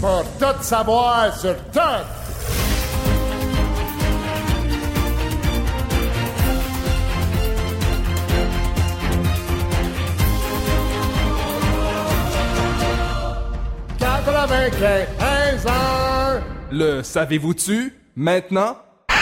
Pour tout savoir sur tout. Ans. Le savez-vous-tu maintenant?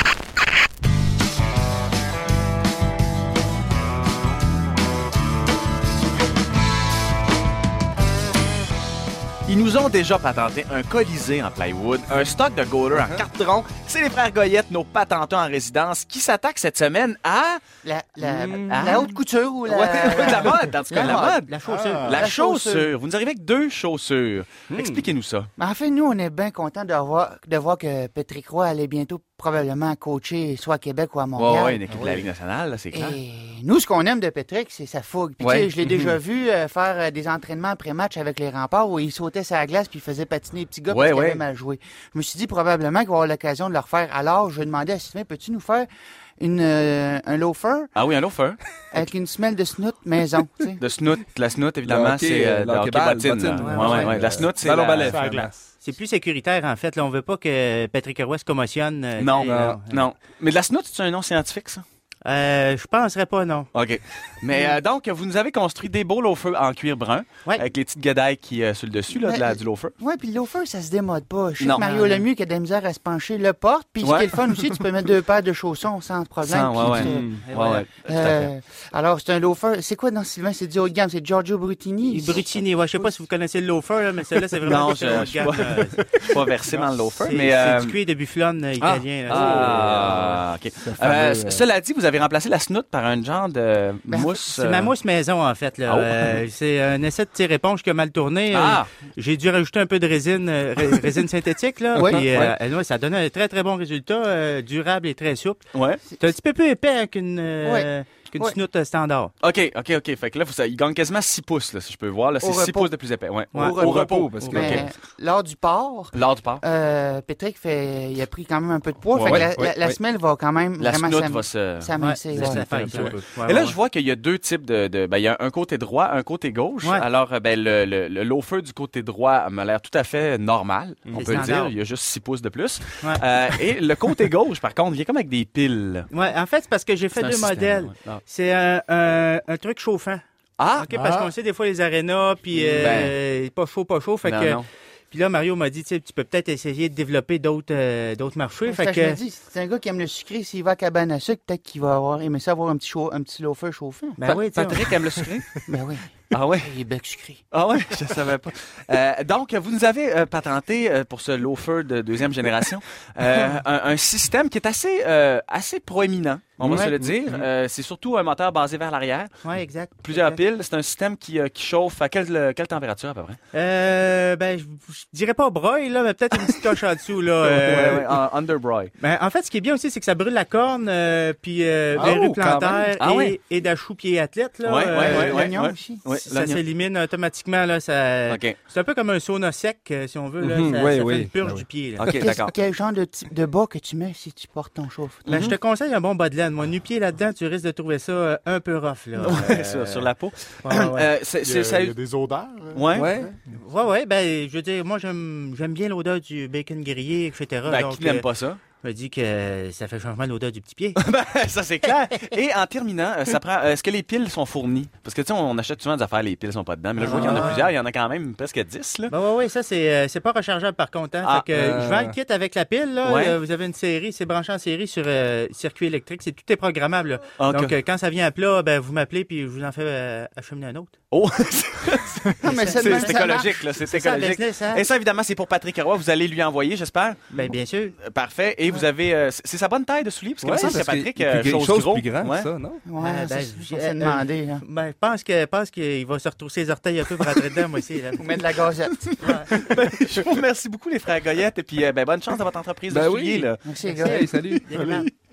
Ils nous ont déjà patenté un Colisée en plywood, un stock de goalers en carton. C'est les frères Goyette, nos patentants en résidence, qui s'attaquent cette semaine à... La haute couture ou la... Ouais, la mode, en tout cas, la mode. La chaussure. La chaussure. Vous nous arrivez avec 2 chaussures. Expliquez-nous ça. Mais en fait, nous, on est bien contents de voir que Patrick Roy allait bientôt probablement coacher soit à Québec ou à Montréal. Ouais, une équipe de la Ligue nationale, là, c'est clair. Et nous, ce qu'on aime de Patrick, c'est sa fougue. Puis, tu sais, je l'ai déjà vu faire des entraînements après-match avec les Remparts où il sautait sur la glace puis il faisait patiner les petits gars parce qu'il avait mal joué. Je me suis dit probablement qu'il va avoir l'occasion de le refaire. Alors, je demandais à Sylvain, peux-tu nous faire un loafer? Ah oui, un loafer. Avec une semelle de snoot maison. T'sais. De snoot. La snoot, évidemment, c'est le hockey bottine. Ouais. La snoot, c'est ballon balai. la glace. C'est plus sécuritaire, en fait. Là, on veut pas que Patrick Roy se commotionne. Non. Mais de la snoot, c'est un nom scientifique, ça? Je penserais pas, non. OK. Mais donc, vous nous avez construit des beaux loafers en cuir brun, avec les petites guédailles qui sur le dessus là, du loafer. Oui, puis le loafer, ça se démode pas. Je sais que Mario Lemieux qui a de la misère à se pencher le porte, puis ce qui est le fun aussi, tu peux mettre 2 paires de chaussons sans problème. Alors, c'est un loafer. C'est quoi dans Sylvain? C'est du haut de gamme, c'est Giorgio Brutini? Brutini, je sais pas si vous connaissez le loafer, là, mais celui-là, c'est vraiment non, je suis pas versé dans le loafer. C'est du cuir de bufflone italien. OK. Cela dit, vous avez remplacé la snoot par un genre de mousse. C'est ma mousse maison, en fait. Là. C'est un essai de tire-éponge qui a mal tourné. J'ai dû rajouter un peu de résine synthétique. Là, puis, ça donne un très, très bon résultat, durable et très souple. Ouais. C'est un petit peu plus épais qu'une snoot standard. OK. Fait que là, il gagne quasiment 6 pouces, là, si je peux voir. Là, c'est 6 pouces de plus épais. Ouais. Au repos. Parce que, lors du port, Patrick, il a pris quand même un peu de poids. La semelle va quand même vraiment s'amincer. Et là, je vois qu'il y a 2 types il y a un côté droit, un côté gauche. Ouais. Alors, le loafer du côté droit m'a l'air tout à fait normal, on peut le dire. Il y a juste 6 pouces de plus. Ouais. Et le côté gauche, par contre, il vient comme avec des piles. Oui, en fait, c'est parce que j'ai fait 2 modèles. C'est un truc chauffant. Parce qu'on sait des fois les arénas, puis pas chaud. Fait que... Puis là, Mario m'a dit, tu peux peut-être essayer de développer d'autres marchés. Je me dis, c'est un gars qui aime le sucré. S'il va à cabane à sucre, peut-être qu'il va aimer ça avoir un petit loafer chauffant. Patrick aime le sucré? Ben oui. Ah ouais? Il est bec sucré. Ah ouais? Je savais pas. Donc, vous nous avez patenté pour ce loafer de 2e génération un système qui est assez proéminent, on va se le dire. C'est surtout un moteur basé vers l'arrière. Oui, exact. Plusieurs piles. C'est un système qui chauffe à quelle température à peu près? Je dirais pas broil, là, mais peut-être une petite coche en dessous. Là, under broil. Ben, en fait, ce qui est bien aussi, c'est que ça brûle la corne, puis verrues plantaires et d'achou pied athlète. L'oignon aussi. Ça s'élimine automatiquement. Là, c'est un peu comme un sauna sec, si on veut. Là, ça fait une purge du pied. Là. OK, d'accord. Quel genre de bas que tu mets si tu portes ton chauffe? Je te conseille un bon bas de laine. Moi, nu-pied là-dedans, tu risques de trouver ça un peu rough. Là. Sur la peau. Il y a des odeurs. Ouais. Ben, je veux dire, moi, j'aime bien l'odeur du bacon grillé, etc. Donc, qui n'aime pas ça? Je me dis que ça fait changement de l'odeur du petit pied. Ça, c'est clair. Et en terminant, est-ce que les piles sont fournies? Parce que, tu sais, on achète souvent des affaires, les piles sont pas dedans. Mais là, je vois qu'il y en a plusieurs. Il y en a quand même presque 10, là. Oui, ça, c'est pas rechargeable, par contre. Hein. Fait que, je vends le kit avec la pile, là. Vous avez une série, c'est branché en série sur circuit électrique. Tout est programmable, là. Donc, quand ça vient à plat, vous m'appelez puis je vous en fais acheminer un autre. Oh! C'est écologique, là. C'est écologique. Et ça, évidemment, c'est pour Patrick Roy. Vous allez lui envoyer, j'espère. Bien sûr. Parfait. Et vous avez... c'est sa bonne taille de soulier? Parce que ça, c'est Patrick, chose plus grand, ça, non? J'ai demandé. Je pense qu'il va se retrousser les orteils un peu pour rentrer dedans, moi aussi. Vous mettre de la gazette. Je vous remercie beaucoup, les frères Goyette. Et puis, bonne chance dans votre entreprise de souliers. Là. Merci, les gars. Salut.